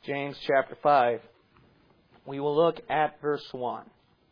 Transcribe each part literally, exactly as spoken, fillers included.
James chapter five. We will look at verse one.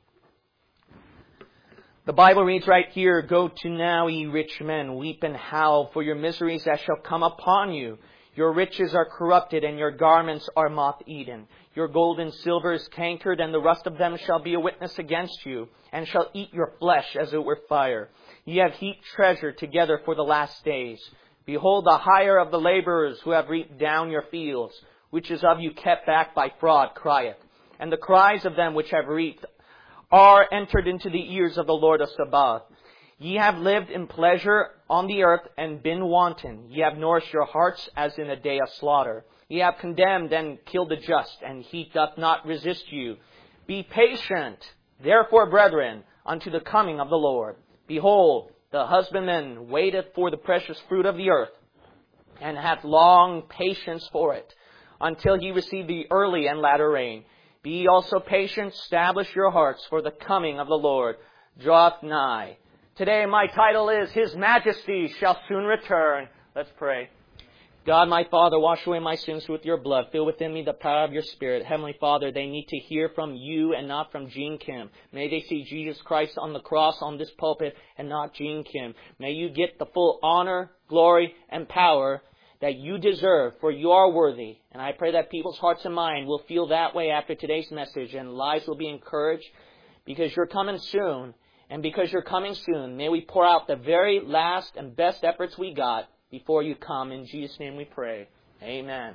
The Bible reads right here, "Go to now, ye rich men, weep and howl for your miseries that shall come upon you. Your riches are corrupted, and your garments are moth-eaten. Your gold and silver is cankered, and the rust of them shall be a witness against you, and shall eat your flesh as it were fire. Ye have heaped treasure together for the last days. Behold, the hire of the laborers who have reaped down your fields, which is of you kept back by fraud, crieth. And the cries of them which have reaped are entered into the ears of the Lord of Sabaoth. Ye have lived in pleasure on the earth and been wanton. Ye have nourished your hearts as in a day of slaughter. Ye have condemned and killed the just, and he doth not resist you. Be patient, therefore, brethren, unto the coming of the Lord. Behold, the husbandman waiteth for the precious fruit of the earth, and hath long patience for it, until he receive the early and latter rain. Be ye also patient, establish your hearts, for the coming of the Lord draweth nigh." Today my title is, "His Majesty Shall Soon Return." Let's pray. God, my Father, wash away my sins with your blood. Fill within me the power of your Spirit. Heavenly Father, they need to hear from you and not from Gene Kim. May they see Jesus Christ on the cross on this pulpit and not Gene Kim. May you get the full honor, glory, and power that you deserve, for you are worthy. And I pray that people's hearts and minds will feel that way after today's message, and lives will be encouraged, because you're coming soon. And because you're coming soon, may we pour out the very last and best efforts we got before you come. In Jesus' name we pray. Amen. Amen.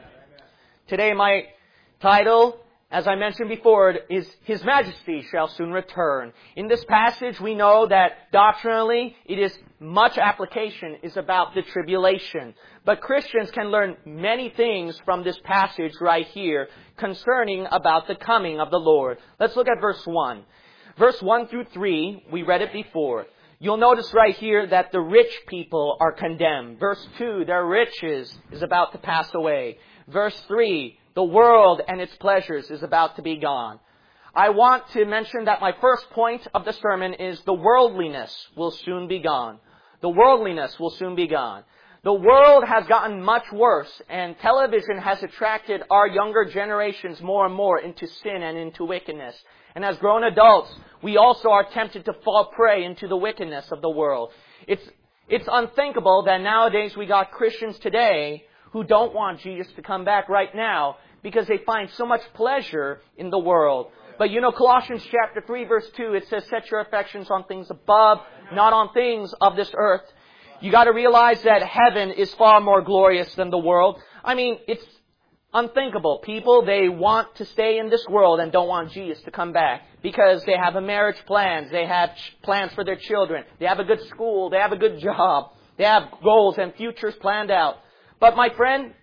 Today my title, as I mentioned before, is "His Majesty Shall Soon Return." In this passage, we know that doctrinally it is much application is about the tribulation. But Christians can learn many things from this passage right here concerning about the coming of the Lord. Let's look at verse one. Verse one through three, we read it before. You'll notice right here that the rich people are condemned. Verse two, their riches is about to pass away. Verse three, the world and its pleasures is about to be gone. I want to mention that my first point of the sermon is the worldliness will soon be gone. The worldliness will soon be gone. The world has gotten much worse, and television has attracted our younger generations more and more into sin and into wickedness. And as grown adults, we also are tempted to fall prey into the wickedness of the world. It's, it's unthinkable that nowadays we got Christians today who don't want Jesus to come back right now because they find so much pleasure in the world. But you know, Colossians chapter three verse two, it says, "Set your affections on things above, not on things of this earth." You got to realize that heaven is far more glorious than the world. I mean, it's unthinkable. People, they want to stay in this world and don't want Jesus to come back because they have a marriage plans. They have ch- plans for their children. They have a good school. They have a good job. They have goals and futures planned out. But my friend,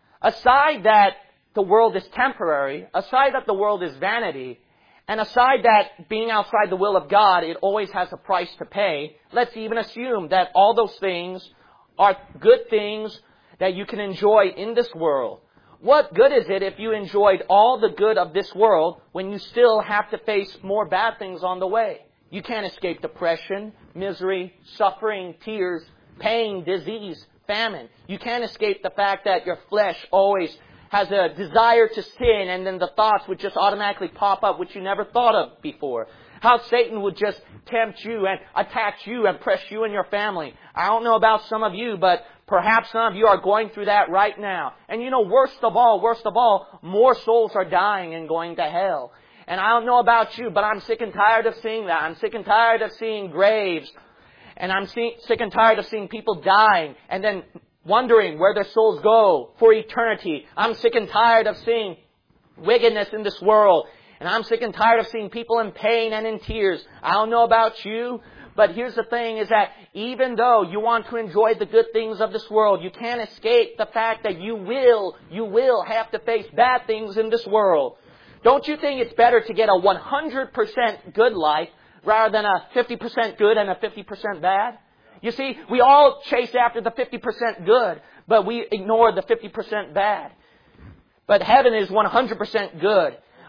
aside that the world is temporary, aside that the world is vanity, and aside that being outside the will of God, it always has a price to pay, let's even assume that all those things are good things that you can enjoy in this world. What good is it if you enjoyed all the good of this world when you still have to face more bad things on the way? You can't escape depression, misery, suffering, tears, pain, disease, famine. You can't escape the fact that your flesh always has a desire to sin, and then the thoughts would just automatically pop up which you never thought of before. How Satan would just tempt you and attack you and press you and your family. I don't know about some of you, but perhaps some of you are going through that right now. And you know, worst of all, worst of all, more souls are dying and going to hell. And I don't know about you, but I'm sick and tired of seeing that. I'm sick and tired of seeing graves. And I'm see- sick and tired of seeing people dying and then wondering where their souls go for eternity. I'm sick and tired of seeing wickedness in this world. And I'm sick and tired of seeing people in pain and in tears. I don't know about you, but here's the thing is that even though you want to enjoy the good things of this world, you can't escape the fact that you will, you will have to face bad things in this world. Don't you think it's better to get a one hundred percent good life rather than a fifty percent good and a fifty percent bad? You see, we all chase after the fifty percent good, but we ignore the fifty percent bad. But heaven is one hundred percent good.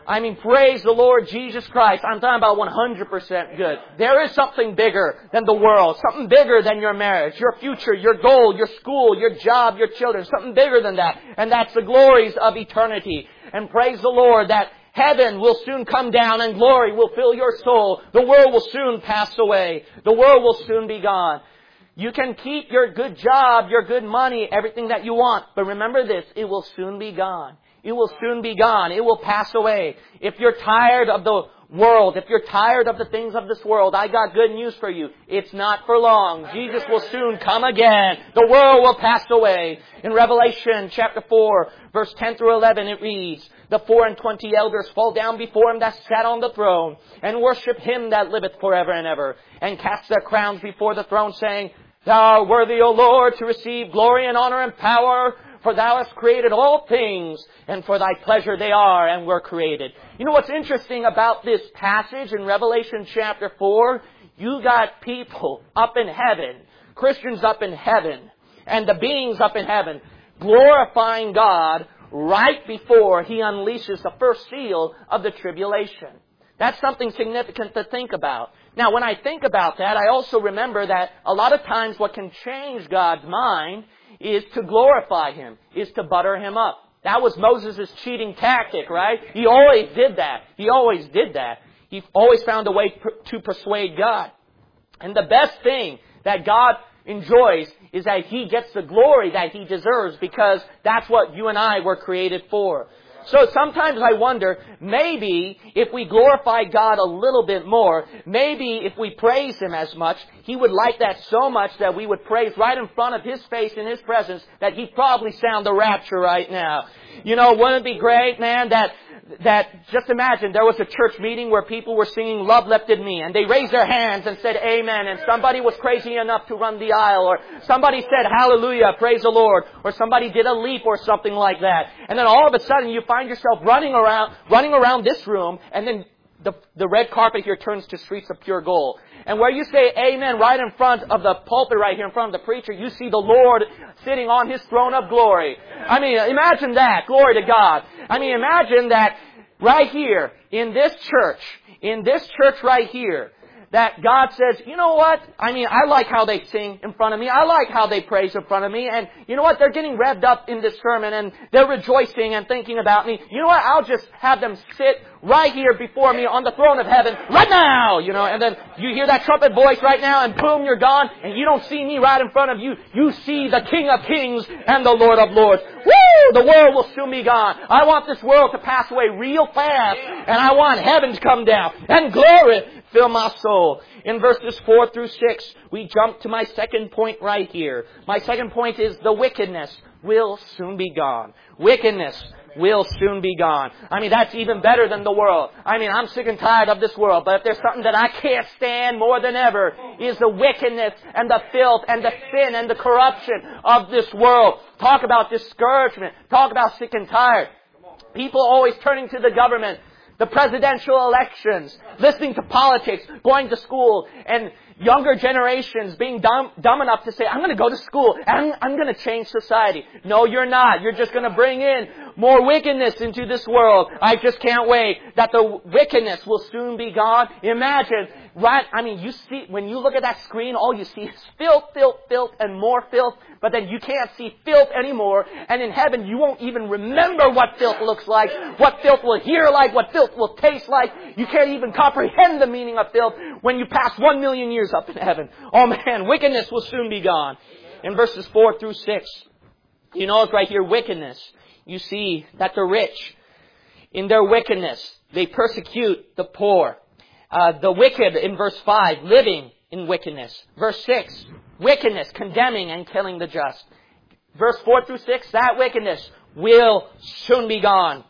I mean, praise the Lord Jesus Christ. I'm talking about one hundred percent good. There is something bigger than the world. Something bigger than your marriage, your future, your goal, your school, your job, your children. Something bigger than that. And that's the glories of eternity. And praise the Lord that heaven will soon come down and glory will fill your soul. The world will soon pass away. The world will soon be gone. You can keep your good job, your good money, everything that you want. But remember this, it will soon be gone. It will soon be gone. It will pass away. If you're tired of the world, if you're tired of the things of this world, I got good news for you. It's not for long. Jesus will soon come again. The world will pass away. In Revelation chapter four, verse ten through eleven, it reads, the four and twenty elders fall down before Him that sat on the throne, and worship Him that liveth forever and ever, and cast their crowns before the throne, saying, Thou art worthy, O Lord, to receive glory and honor and power, for Thou hast created all things, and for Thy pleasure they are and were created. You know what's interesting about this passage in Revelation chapter four? You got people up in heaven, Christians up in heaven, and the beings up in heaven, glorifying God right before He unleashes the first seal of the tribulation. That's something significant to think about. Now, when I think about that, I also remember that a lot of times what can change God's mind is to glorify Him, is to butter Him up. That was Moses' cheating tactic, right? He always did that. He always did that. He always found a way to persuade God. And the best thing that God enjoys is that He gets the glory that He deserves, because that's what you and I were created for. So sometimes I wonder, maybe if we glorify God a little bit more, maybe if we praise Him as much, He would like that so much that we would praise right in front of His face in His presence, that He'd probably sound the rapture right now. You know, wouldn't it be great, man, that that just imagine there was a church meeting where people were singing Love Lifted Me, and they raised their hands and said amen, and somebody was crazy enough to run the aisle, or somebody said hallelujah, praise the Lord, or somebody did a leap or something like that. And then all of a sudden you find yourself running around, running around this room, and then the, the red carpet here turns to Streets of Pure Gold. And where you say amen right in front of the pulpit right here in front of the preacher, you see the Lord sitting on His throne of glory. I mean, imagine that. Glory to God. I mean, imagine that right here in this church, in this church right here, that God says, you know what? I mean, I like how they sing in front of me. I like how they praise in front of me. And you know what? They're getting revved up in this sermon, and they're rejoicing and thinking about me. You know what? I'll just have them sit right here before me on the throne of heaven right now, you know. And then you hear that trumpet voice right now, and boom, you're gone. And you don't see me right in front of you. You see the King of Kings and the Lord of Lords. Woo! The world will soon be gone. I want this world to pass away real fast. And I want heaven to come down. And glory fill my soul. In verses four through six, we jump to my second point right here. My second point is the wickedness will soon be gone. Wickedness will soon be gone. I mean, that's even better than the world. I mean, I'm sick and tired of this world, but if there's something that I can't stand more than ever, is the wickedness and the filth and the sin and the corruption of this world. Talk about discouragement. Talk about sick and tired. People always turning to the government, the presidential elections, listening to politics, going to school, and younger generations being dumb, dumb enough to say, I'm going to go to school and I'm, I'm going to change society. No, you're not. You're just going to bring in more wickedness into this world. I just can't wait that the wickedness will soon be gone. Imagine, right? I mean, you see, when you look at that screen, all you see is filth, filth, filth, and more filth. But then you can't see filth anymore. And in heaven, you won't even remember what filth looks like, what filth will hear like, what filth will taste like. You can't even comprehend the meaning of filth when you pass one million years up in heaven. Oh man, wickedness will soon be gone. In verses four through six, you know it's right here, wickedness. You see that the rich, in their wickedness, they persecute the poor. Uh, the wicked, in verse five, living in wickedness. Verse six, wickedness, condemning and killing the just. Verse four through six, that wickedness will soon be gone.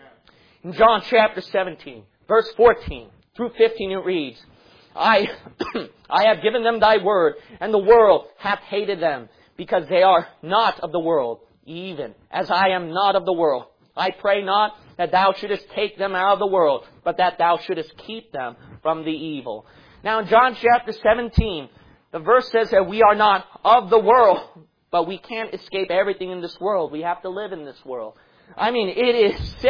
In John chapter seventeen, verse fourteen through fifteen, it reads, I, I have given them thy word, and the world hath hated them, because they are not of the world, even as I am not of the world. I pray not that thou shouldest take them out of the world, but that thou shouldest keep them from the evil. Now in John chapter seventeen, the verse says that we are not of the world, but we can't escape everything in this world. We have to live in this world. I mean, it is sick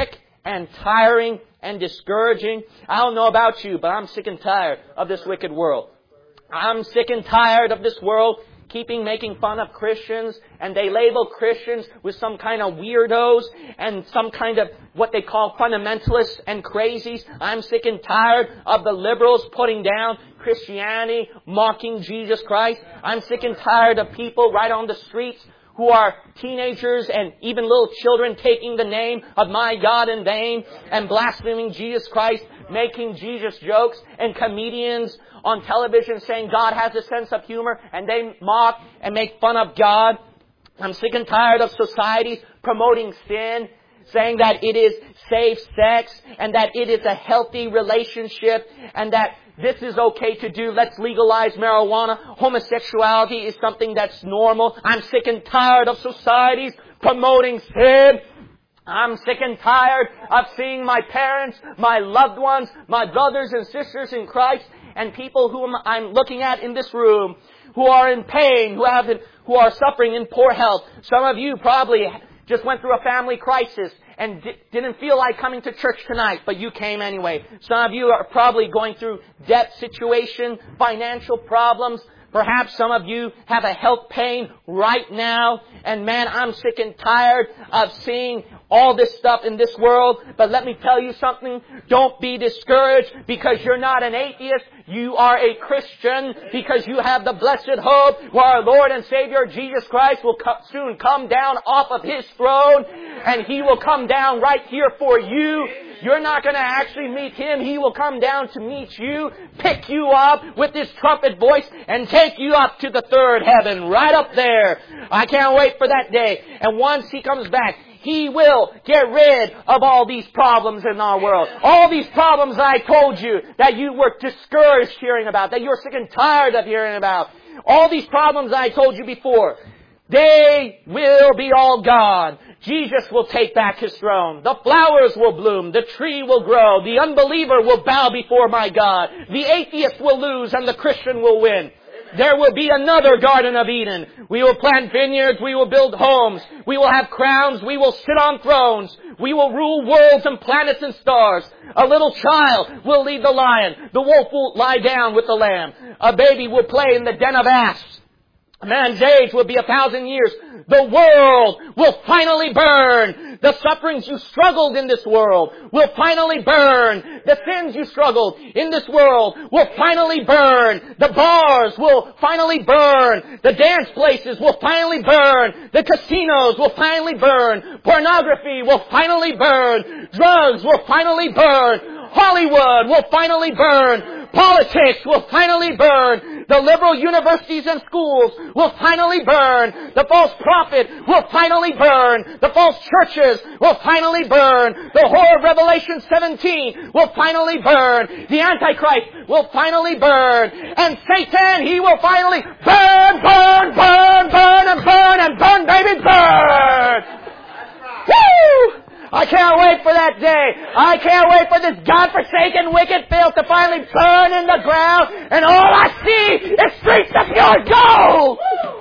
and tiring and discouraging. I don't know about you, but I'm sick and tired of this wicked world. I'm sick and tired of this world keeping making fun of Christians, and they label Christians with some kind of weirdos and some kind of what they call fundamentalists and crazies. I'm sick and tired of the liberals putting down Christianity, mocking Jesus Christ. I'm sick and tired of people right on the streets who are teenagers and even little children taking the name of my God in vain and blaspheming Jesus Christ, making Jesus jokes, and comedians on television saying God has a sense of humor, and they mock and make fun of God. I'm sick and tired of society promoting sin, saying that it is safe sex and that it is a healthy relationship and that this is okay to do. Let's legalize marijuana. Homosexuality is something that's normal. I'm sick and tired of societies promoting sin. I'm sick and tired of seeing my parents, my loved ones, my brothers and sisters in Christ, and people whom I'm looking at in this room who are in pain, who have, who are suffering in poor health. Some of you probably just went through a family crisis and di- didn't feel like coming to church tonight, but you came anyway. Some of you are probably going through debt situation, financial problems. Perhaps some of you have a health pain right now. And man, I'm sick and tired of seeing all this stuff in this world. But let me tell you something. Don't be discouraged because you're not an atheist. You are a Christian because you have the blessed hope where our Lord and Savior Jesus Christ will co- soon come down off of His throne. And He will come down right here for you. You're not going to actually meet Him. He will come down to meet you, pick you up with His trumpet voice, and take you up to the third heaven, right up there. I can't wait for that day. And once He comes back, He will get rid of all these problems in our world. All these problems I told you that you were discouraged hearing about, that you're sick and tired of hearing about. All these problems I told you before, they will be all gone. Jesus will take back His throne. The flowers will bloom. The tree will grow. The unbeliever will bow before my God. The atheist will lose and the Christian will win. There will be another Garden of Eden. We will plant vineyards. We will build homes. We will have crowns. We will sit on thrones. We will rule worlds and planets and stars. A little child will lead the lion. The wolf will lie down with the lamb. A baby will play in the den of asps. A man's age will be a thousand years. The world will finally burn. The sufferings you struggled in this world will finally burn. The sins you struggled in this world will finally burn. The bars will finally burn. The dance places will finally burn. The casinos will finally burn. Pornography will finally burn. Drugs will finally burn. Hollywood will finally burn. Politics will finally burn. The liberal universities and schools will finally burn. The false prophet will finally burn. The false churches will finally burn. The whore of Revelation seventeen will finally burn. The Antichrist will finally burn. And Satan, he will finally burn, burn, burn, burn, and burn, and burn, baby, burn! Woo! I can't wait for that day. I can't wait for this godforsaken wicked filth to finally burn in the ground, and all I see is streets of pure gold.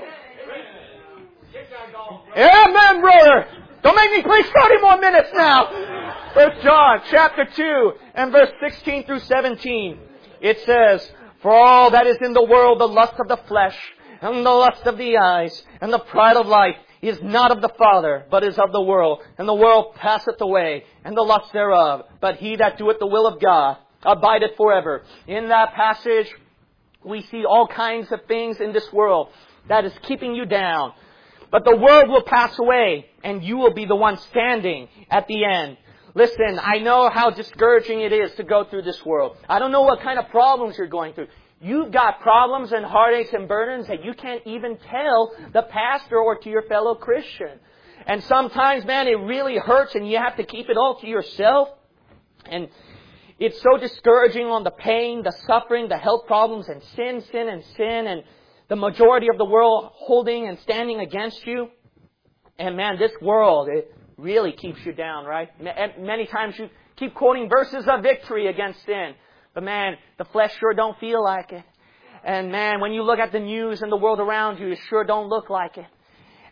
Amen, brother. Don't make me preach thirty more minutes now. First John chapter two and verse sixteen through seventeen. It says, "For all that is in the world, the lust of the flesh, and the lust of the eyes, and the pride of life, is not of the Father, but is of the world. And the world passeth away, and the lust thereof. But he that doeth the will of God abideth forever." In that passage, we see all kinds of things in this world that is keeping you down. But the world will pass away, and you will be the one standing at the end. Listen, I know how discouraging it is to go through this world. I don't know what kind of problems you're going through. You've got problems and heartaches and burdens that you can't even tell the pastor or to your fellow Christian. And sometimes, man, it really hurts and you have to keep it all to yourself. And it's so discouraging on the pain, the suffering, the health problems, and sin, sin, and sin, and the majority of the world holding and standing against you. And man, this world, it really keeps you down, right? Many times you keep quoting verses of victory against sin. But man, the flesh sure don't feel like it. And man, when you look at the news and the world around you, it sure don't look like it.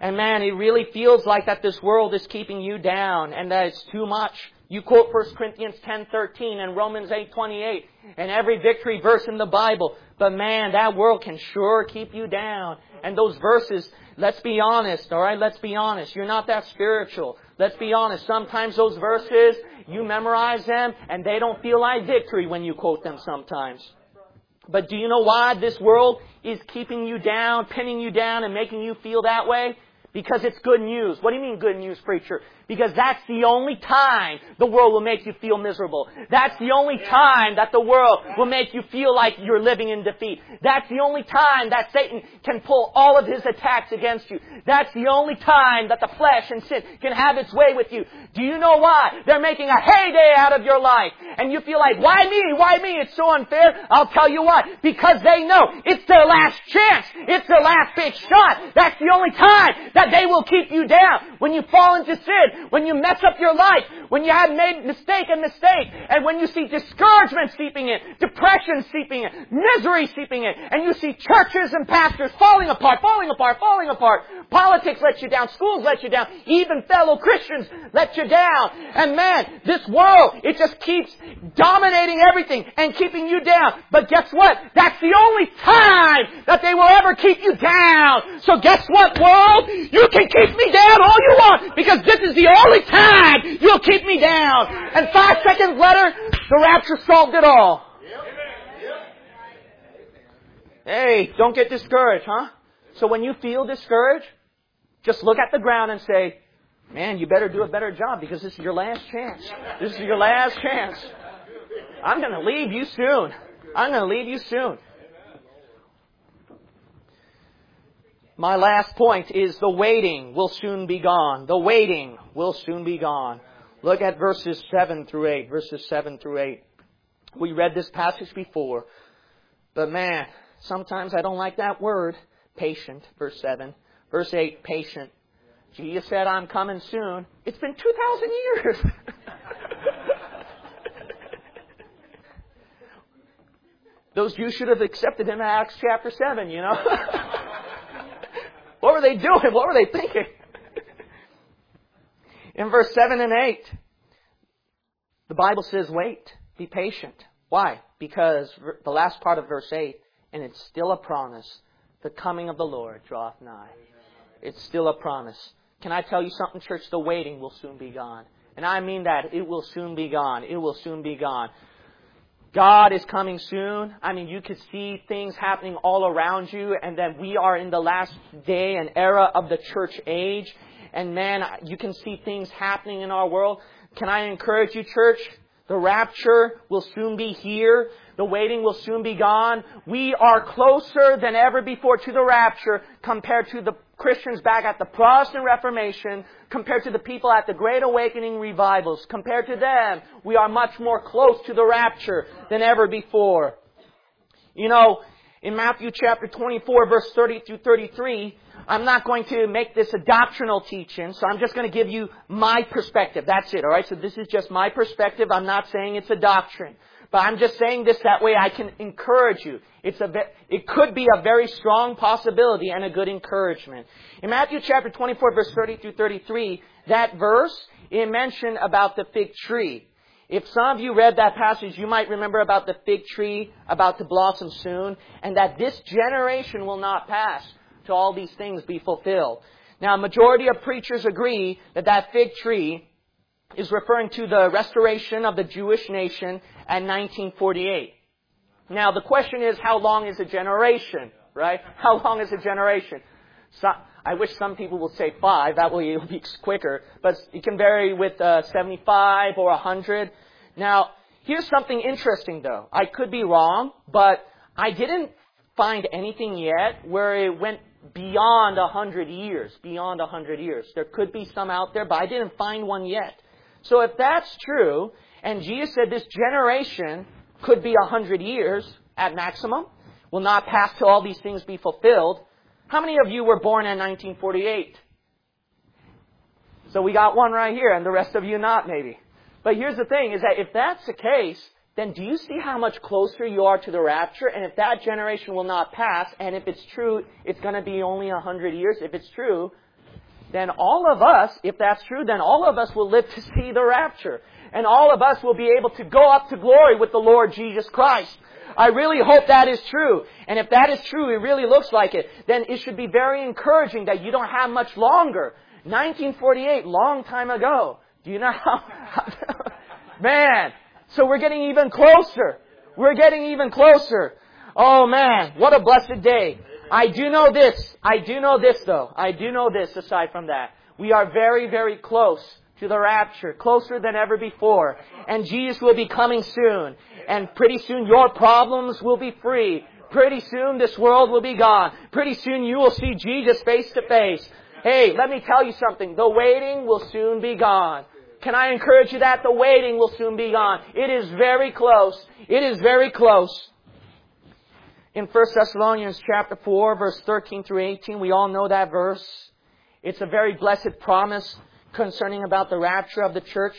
And man, it really feels like that this world is keeping you down and that it's too much. You quote First Corinthians ten thirteen and Romans eight twenty-eight and every victory verse in the Bible. But man, that world can sure keep you down. And those verses, let's be honest, alright? Let's be honest. You're not that spiritual. Let's be honest. Sometimes those verses, you memorize them and they don't feel like victory when you quote them sometimes. But do you know why this world is keeping you down, pinning you down, and making you feel that way? Because it's good news. What do you mean good news, preacher? Because that's the only time the world will make you feel miserable. That's the only time that the world will make you feel like you're living in defeat. That's the only time that Satan can pull all of his attacks against you. That's the only time that the flesh and sin can have its way with you. Do you know why? They're making a heyday out of your life. And you feel like, why me? Why me? It's so unfair. I'll tell you why. Because they know it's their last chance. It's their last big shot. That's the only time that they will keep you down. When you fall into sin, when you mess up your life, when you have made mistake and mistake, and when you see discouragement seeping in, depression seeping in, misery seeping in, and you see churches and pastors falling apart, falling apart, falling apart. Politics let you down, schools let you down, even fellow Christians let you down. And man, this world, it just keeps dominating everything and keeping you down. But guess what? That's the only time that they will ever keep you down. So guess what, world? You can keep me down all you want, because this is the only time you'll keep me down. And five seconds later, the rapture solved it all. Hey, don't get discouraged, huh? So when you feel discouraged, just look at the ground and say, man, you better do a better job, because this is your last chance. This is your last chance. I'm going to leave you soon. I'm going to leave you soon. My last point is the waiting will soon be gone. The waiting will soon be gone. Look at verses seven through eight. Verses seven through eight. We read this passage before. But man, sometimes I don't like that word. Patient. Verse seven. Verse eight. Patient. Jesus said, I'm coming soon. It's been two thousand years. Those Jews should have accepted him in Acts chapter seven, you know. What were they doing? What were they thinking? In verse seven and eight, the Bible says, wait, be patient. Why? Because the last part of verse eight, and it's still a promise, the coming of the Lord draweth nigh. It's still a promise. Can I tell you something, church? The waiting will soon be gone. And I mean that. It will soon be gone. It will soon be gone. God is coming soon. I mean, you could see things happening all around you, and then we are in the last day and era of the church age. And man, you can see things happening in our world. Can I encourage you, church? The rapture will soon be here. The waiting will soon be gone. We are closer than ever before to the rapture compared to the Christians back at the Protestant Reformation, compared to the people at the Great Awakening revivals. Compared to them, we are much more close to the rapture than ever before. You know, in Matthew chapter twenty-four, verse thirty through thirty-three, I'm not going to make this a doctrinal teaching, so I'm just going to give you my perspective. That's it, all right? So this is just my perspective. I'm not saying it's a doctrine. But I'm just saying this that way I can encourage you. It's a, it could be a very strong possibility and a good encouragement. In Matthew chapter twenty-four, verse thirty through thirty-three, that verse, it mentioned about the fig tree. If some of you read that passage, you might remember about the fig tree about to blossom soon, and that this generation will not pass till all these things be fulfilled. Now, a majority of preachers agree that that fig tree is referring to the restoration of the Jewish nation in nineteen forty-eight. Now, the question is, how long is a generation, right? How long is a generation? So, I wish some people would say five. That way it'll be quicker. But it can vary with uh, seventy-five or one hundred. Now, here's something interesting, though. I could be wrong, but I didn't find anything yet where it went beyond one hundred years. Beyond one hundred years. There could be some out there, but I didn't find one yet. So if that's true, and Jesus said this generation could be one hundred years at maximum, will not pass till all these things be fulfilled, how many of you were born in nineteen forty-eight? So we got one right here, and the rest of you not, maybe. But here's the thing, is that if that's the case, then do you see how much closer you are to the rapture? And if that generation will not pass, and if it's true, it's going to be only one hundred years, if it's true, then all of us, if that's true, then all of us will live to see the rapture. And all of us will be able to go up to glory with the Lord Jesus Christ. I really hope that is true. And if that is true, it really looks like it, then it should be very encouraging that you don't have much longer. nineteen forty-eight, long time ago. Do you know how? Man, so we're getting even closer. We're getting even closer. Oh man, what a blessed day. I do know this. I do know this though. I do know this aside from that. We are very, very close to the rapture, closer than ever before. And Jesus will be coming soon. And pretty soon your problems will be free. Pretty soon this world will be gone. Pretty soon you will see Jesus face to face. Hey, let me tell you something. The waiting will soon be gone. Can I encourage you that? The waiting will soon be gone. It is very close. It is very close. In First Thessalonians chapter four, verse thirteen through eighteen, we all know that verse. It's a very blessed promise concerning about the rapture of the church.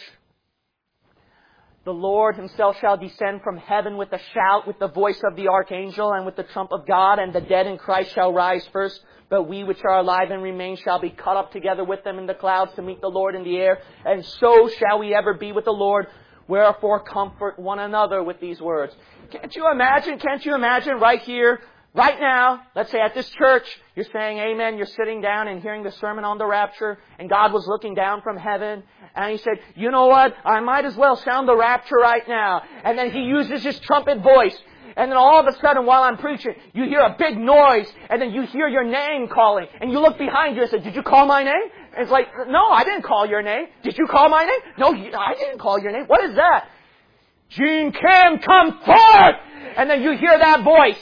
The Lord Himself shall descend from heaven with a shout, with the voice of the archangel, and with the trump of God, and the dead in Christ shall rise first. But we which are alive and remain shall be caught up together with them in the clouds to meet the Lord in the air. And so shall we ever be with the Lord. Wherefore comfort one another with these words. Can't you imagine, can't you imagine right here, right now, let's say at this church, you're saying amen, you're sitting down and hearing the sermon on the rapture, and God was looking down from heaven, and He said, you know what, I might as well sound the rapture right now. And then He uses His trumpet voice. And then all of a sudden, while I'm preaching, you hear a big noise, and then you hear your name calling, and you look behind you and say, did you call my name? And it's like, no, I didn't call your name. Did you call my name? No, I didn't call your name. What is that? Gene Kim, come forth! And then you hear that voice.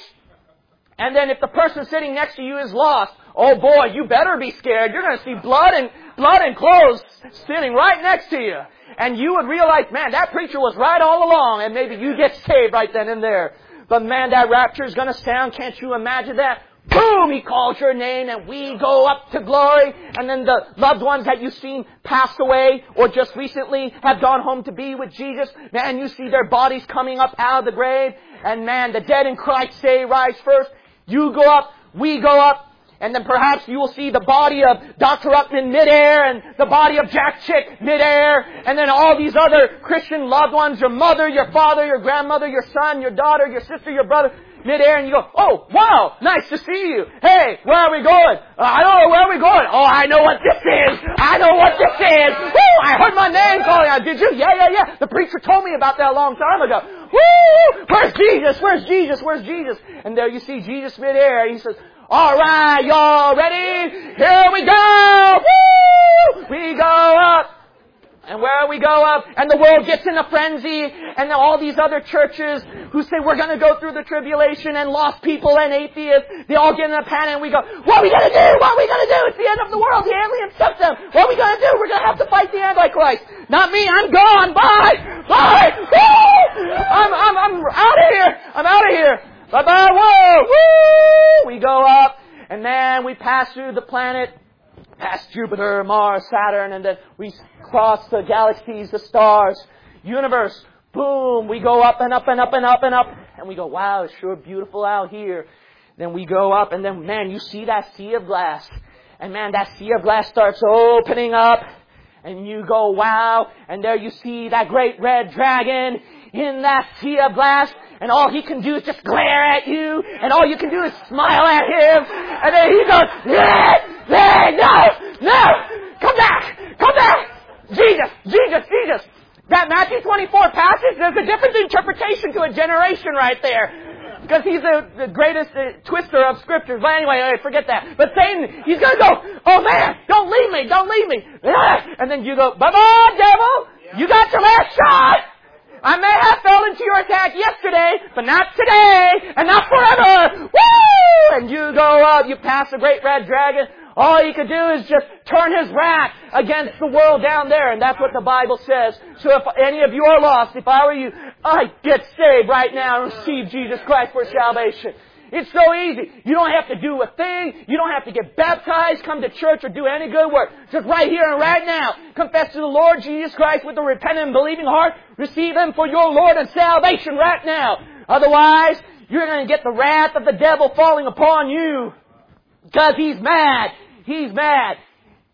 And then if the person sitting next to you is lost, oh boy, you better be scared. You're going to see blood and blood and clothes sitting right next to you. And you would realize, man, that preacher was right all along, and maybe you get saved right then and there. But man, that rapture is going to sound. Can't you imagine that? Boom! He calls your name and we go up to glory. And then the loved ones that you've seen pass away or just recently have gone home to be with Jesus. Man, you see their bodies coming up out of the grave. And man, the dead in Christ say rise first. You go up, we go up. And then perhaps you will see the body of Doctor Ruckman midair and the body of Jack Chick midair. And then all these other Christian loved ones, your mother, your father, your grandmother, your son, your daughter, your sister, your brother, midair. And you go, oh, wow, nice to see you. Hey, where are we going? Uh, I don't know where are we going. Oh, I know what this is. I know what this is. Woo, I heard my name calling out. Did you? Yeah, yeah, yeah. The preacher told me about that a long time ago. Woo! Where's Jesus? Where's Jesus? Where's Jesus? And there you see Jesus midair. He says, all right, y'all ready? Here we go! Woo! We go up. And where we go up, and the world gets in a frenzy, and then all these other churches who say we're going to go through the tribulation, and lost people and atheists, they all get in a panic, and we go, what are we going to do? What are we going to do? It's the end of the world. The aliens took them. What are we going to do? We're going to have to fight the Antichrist. Not me. I'm gone. Bye. Bye. Woo! I'm, I'm, I'm out of here. I'm out of here. Bye-bye. Whoa. Woo! We go up, and then we pass through the planet, past Jupiter, Mars, Saturn, and then we cross the galaxies, the stars, universe. Boom, we go up and up and up and up and up. And we go, wow, it's sure beautiful out here. Then we go up and then, man, you see that sea of glass. And man, that sea of glass starts opening up. And you go, wow. And there you see that great red dragon in that sea of glass. And all he can do is just glare at you. And all you can do is smile at him. And then he goes, yeah, yeah, no, no, come back, come back. Jesus, Jesus, Jesus. That Matthew twenty-four passage, there's a different interpretation to a generation right there. Because he's the, the greatest uh, twister of scriptures. But anyway, forget that. But Satan, he's going to go, oh man, don't leave me, don't leave me. And then you go, bye-bye, devil. You got your last shot. I may have fell into your attack yesterday, but not today, and not forever. Woo! And you go up, you pass the great red dragon. All he could do is just turn his wrath against the world down there. And that's what the Bible says. So if any of you are lost, if I were you, I'd get saved right now and receive Jesus Christ for salvation. It's so easy. You don't have to do a thing. You don't have to get baptized, come to church, or do any good work. Just right here and right now, confess to the Lord Jesus Christ with a repentant and believing heart. Receive Him for your Lord and salvation right now. Otherwise, you're going to get the wrath of the devil falling upon you. Because he's mad. He's mad.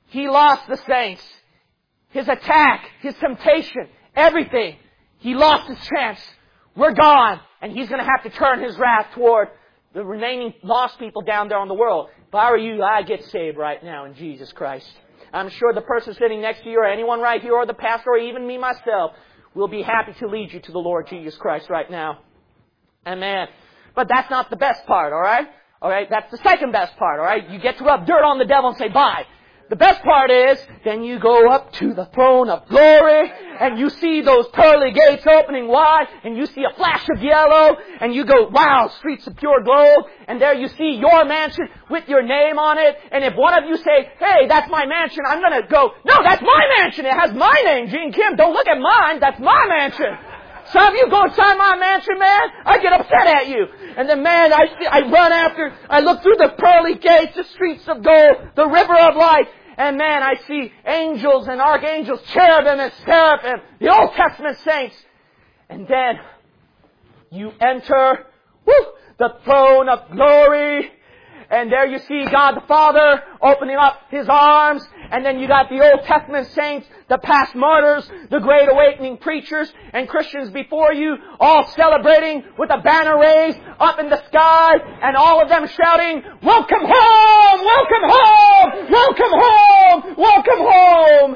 He lost the saints. His attack, his temptation, everything. He lost his chance. We're gone. And He's going to have to turn His wrath toward the remaining lost people down there on the world. If I were you, I'd get saved right now in Jesus Christ. I'm sure the person sitting next to you or anyone right here or the pastor or even me myself will be happy to lead you to the Lord Jesus Christ right now. Amen. But that's not the best part, alright? Alright, that's the second best part, alright? You get to rub dirt on the devil and say bye. The best part is, then you go up to the throne of glory, and you see those pearly gates opening wide, and you see a flash of yellow, and you go, wow, streets of pure gold, and there you see your mansion with your name on it, and if one of you say, hey, that's my mansion, I'm gonna go, no, that's my mansion, it has my name, Gene Kim, don't look at mine, that's my mansion. Some of you go inside my mansion, man, I get upset at you. And then, man, I, I run after, I look through the pearly gates, the streets of gold, the river of life. And man, I see angels and archangels, cherubim and seraphim, the Old Testament saints. And then you enter whoo, the throne of glory. And there you see God the Father opening up His arms. And then you got the Old Testament saints, the past martyrs, the great awakening preachers, and Christians before you, all celebrating with a banner raised up in the sky, and all of them shouting, welcome home! Welcome home! Welcome home! Welcome home!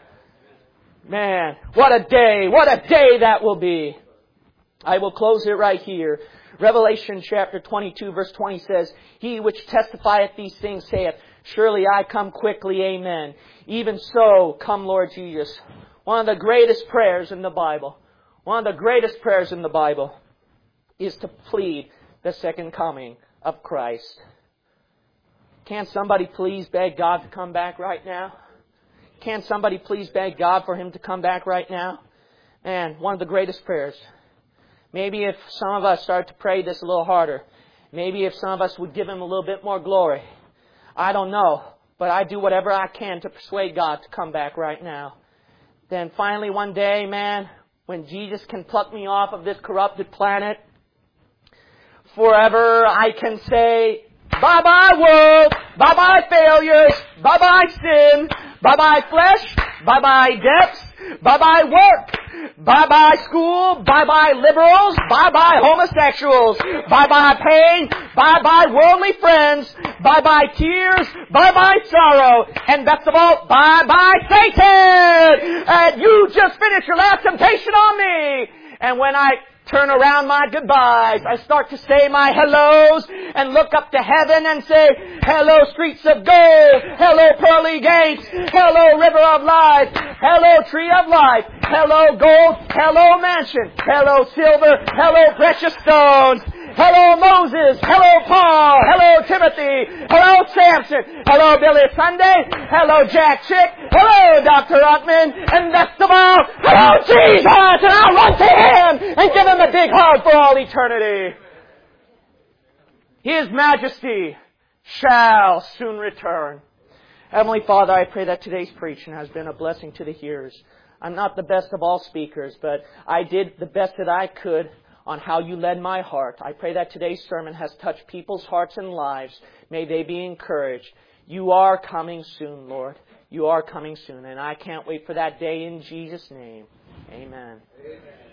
Man, what a day! What a day that will be! I will close it right here. Revelation chapter twenty-two verse twenty says, He which testifieth these things saith, surely I come quickly, amen. Even so, come Lord Jesus. One of the greatest prayers in the Bible, one of the greatest prayers in the Bible is to plead the second coming of Christ. Can't somebody please beg God to come back right now? Can't somebody please beg God for Him to come back right now? Man, one of the greatest prayers. Maybe if some of us start to pray this a little harder, maybe if some of us would give Him a little bit more glory. I don't know, but I do whatever I can to persuade God to come back right now. Then finally one day, man, when Jesus can pluck me off of this corrupted planet, forever I can say, bye-bye world, bye-bye failures, bye-bye sin, bye-bye flesh, bye-bye depths, bye-bye work. Bye-bye school, bye-bye liberals, bye-bye homosexuals, bye-bye pain, bye-bye worldly friends, bye-bye tears, bye-bye sorrow, and best of all, bye-bye Satan! And you just finished your last temptation on me! And when I turn around my goodbyes, I start to say my hellos and look up to heaven and say, hello streets of gold, hello pearly gates, hello river of life, hello tree of life, hello gold, hello mansion, hello silver, hello precious stones, hello Moses, hello Paul, hello Timothy, hello Samson, hello Billy Sunday, hello Jack Chick, hello Doctor Ruckman, and best of all, hello Jesus! And I'll run to Him and give Him a big hug for all eternity. His Majesty shall soon return. Heavenly Father, I pray that today's preaching has been a blessing to the hearers. I'm not the best of all speakers, but I did the best that I could on how You led my heart. I pray that today's sermon has touched people's hearts and lives. May they be encouraged. You are coming soon, Lord. You are coming soon, and I can't wait for that day in Jesus' name. Amen. Amen.